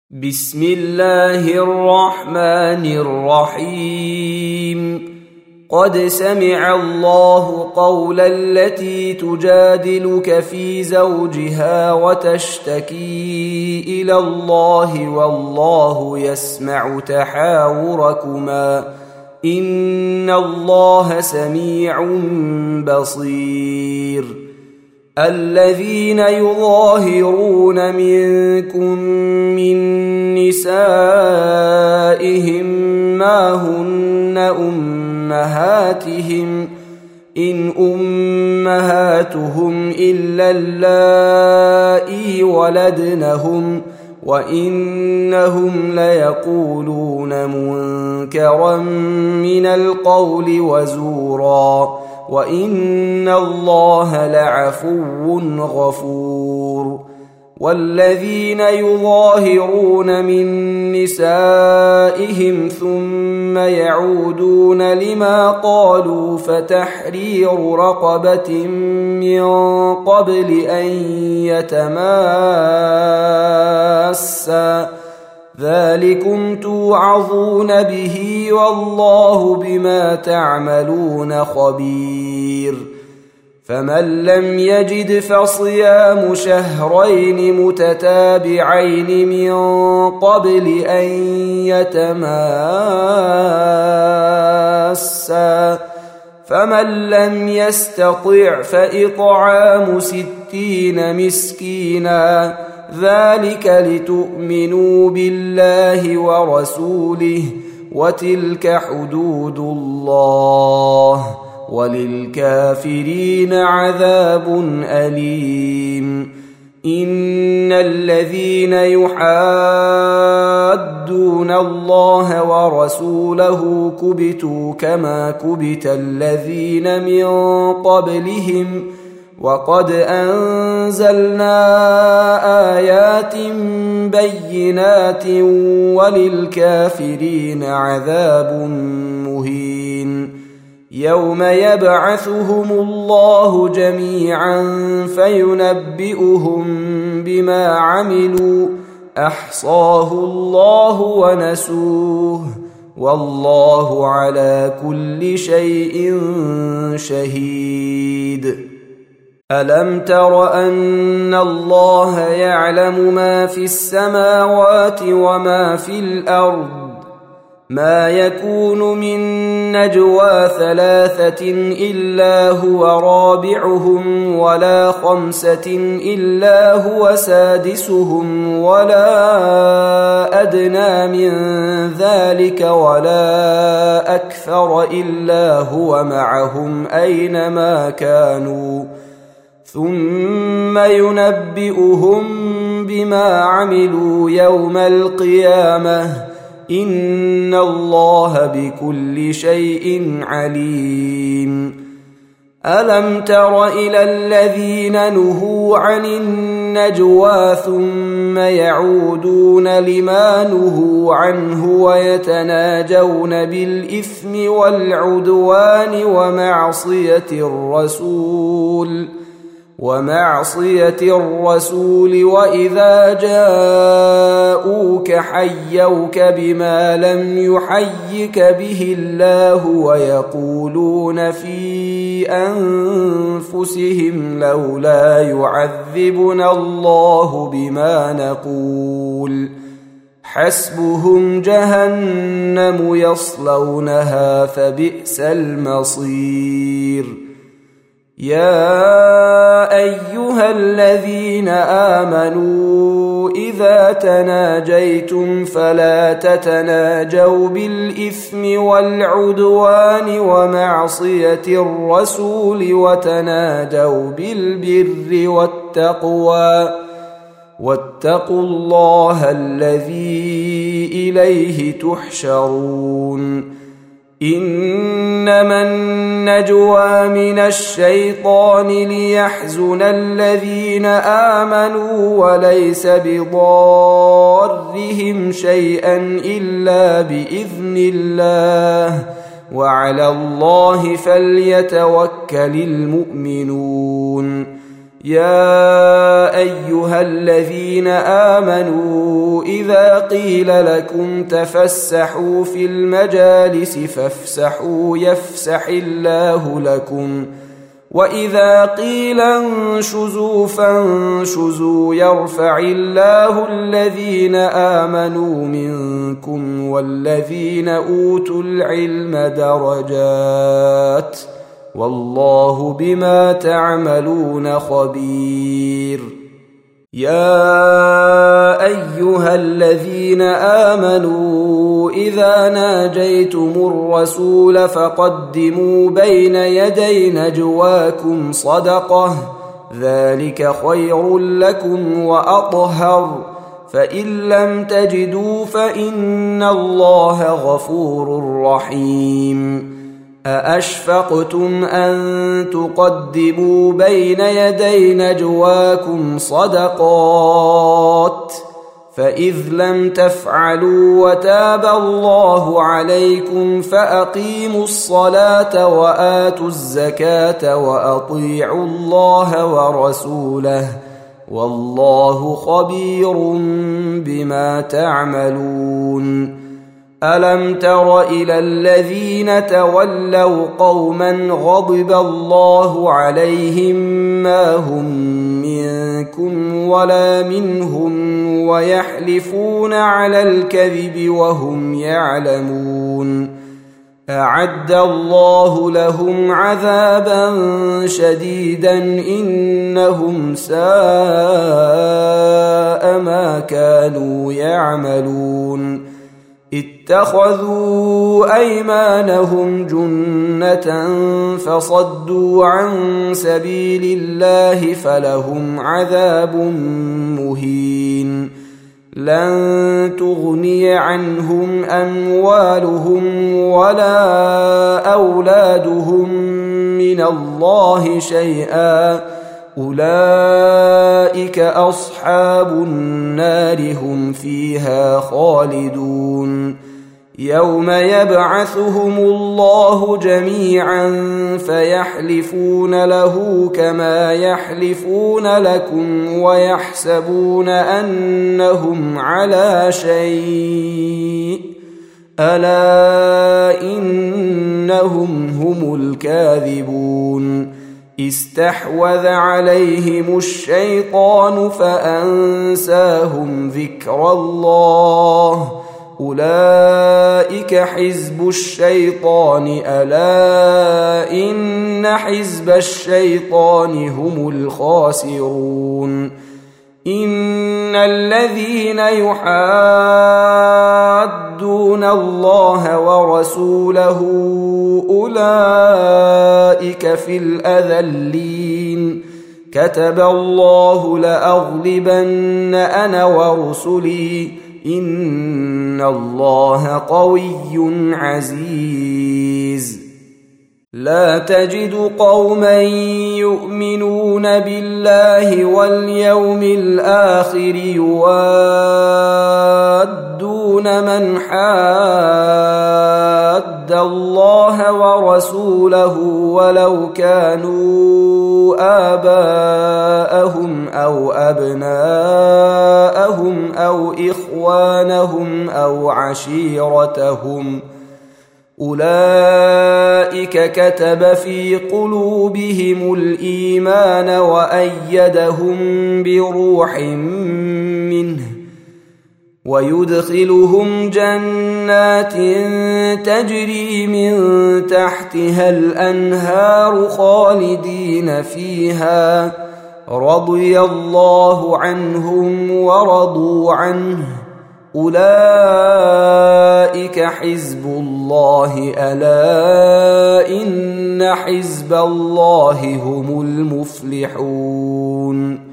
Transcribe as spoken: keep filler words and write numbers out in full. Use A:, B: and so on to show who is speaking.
A: بسم الله الرحمن الرحيم. قد سمع الله قول التي تجادلك في زوجها وتشتكي إلى الله والله يسمع تحاوركما إن الله سميع بصير. الذين يظاهرون منكم من نسائهم ما هن أمهاتهم إن أمهاتهم إلا اللائي ولدنهم وإنهم ليقولون منكرا من القول وزورا وإن الله لعفو غفور. والذين يظاهرون من نسائهم ثم يعودون لما قالوا فتحرير رقبة من قبل أن يتماسا ذلكم توعظون به والله بما تعملون خبير. فمن لم يجد فصيام شهرين متتابعين من قبل أن يتماسا فمن لم يستطع فإطعام ستين مسكينا ذلك لتؤمنوا بالله ورسوله وتلك حدود الله وللكافرين عذاب أليم. إن الذين يحادون الله ورسوله كبتوا كما كبت الذين من قبلهم وقد أنزلنا آيات بينات وللكافرين عذاب مهين. يوم يبعثهم الله جميعا فينبئهم بما عملوا أحصاه الله ونسوه والله على كل شيء شهيد. ألم تر أن الله يعلم ما في السماوات وما في الأرض ما يكون من نجوى ثلاثة إلا هو رابعهم ولا خمسة إلا هو سادسهم ولا أدنى من ذلك ولا أكثر إلا هو معهم أينما كانوا ثم ينبئهم بما عملوا يوم القيامة إن الله بكل شيء عليم. ألم تر إلى الذين نهوا عن النجوى ثم يعودون لما نهوا عنه ويتناجون بالإثم والعدوان ومعصية الرسول ومعصية الرسول وإذا جاءوك حيوك بما لم يحيك به الله ويقولون في أنفسهم لولا يعذبنا الله بما نقول حسبهم جهنم يصلونها فبئس المصير. يا أيها الذين آمنوا إذا تناجيتم فلا تتناجوا بالإثم والعدوان ومعصية الرسول وتناجوا بالبر والتقوى واتقوا الله الذي إليه تحشرون. إنما النجوى من الشيطان ليحزن الذين آمنوا وليس بضارهم شيئا إلا بإذن الله وعلى الله فليتوكل المؤمنون. يا أيها الذين آمنوا إذا قيل لكم تفسحوا في المجالس فافسحوا يفسح الله لكم وإذا قيل انشزوا فانشزوا يرفع الله الذين آمنوا منكم والذين أوتوا العلم درجات والله بما تعملون خبير. يا أيها الذين آمنوا إذا ناجيتم الرسول فقدموا بين يدي نجواكم صدقة ذلك خير لكم وأطهر فإن لم تجدوا فإن الله غفور رحيم. أأشفقتم أن تقدموا بين يدي نجواكم صدقات فإذ لم تفعلوا وتاب الله عليكم فأقيموا الصلاة وآتوا الزكاة وأطيعوا الله ورسوله والله خبير بما تعملون. ألم تر إلى الذين تولوا قوما غضب الله عليهم ما هم منكم ولا منهم ويحلفون على الكذب وهم يعلمون أعد الله لهم عذابا شديدا إنهم ساء ما كانوا يعملون. اتخذوا أيمانهم جنة فصدوا عن سبيل الله فلهم عذاب مهين. لن تغني عنهم أموالهم ولا أولادهم من الله شيئا أولئك أصحاب النار هم فيها خالدون. يوم يبعثهم الله جميعا فيحلفون له كما يحلفون لكم ويحسبون أنهم على شيء ألا إنهم هم الكاذبون. استحوذ عليهم الشيطان فأنساهم ذكر الله أولئك حزب الشيطان ألا إن حزب الشيطان هم الخاسرون. إن الذين يحادون الله ورسوله أولئك في الأذلين. كتب الله لأغلبن أنا ورسلي إن الله قوي عزيز. لا تجد قوما يؤمنون بالله واليوم الآخر يوادون من حاد الله ورسوله ولو كانوا آباءهم أو أبناءهم أو إخوانهم أو عشيرتهم أولئك كتب في قلوبهم الإيمان وأيدهم بروح منه ويدخلهم جنات تجري من تحتها الأنهار خالدين فيها رضي الله عنهم ورضوا عنه أولئك حزب الله ألا إن حزب الله هم المفلحون.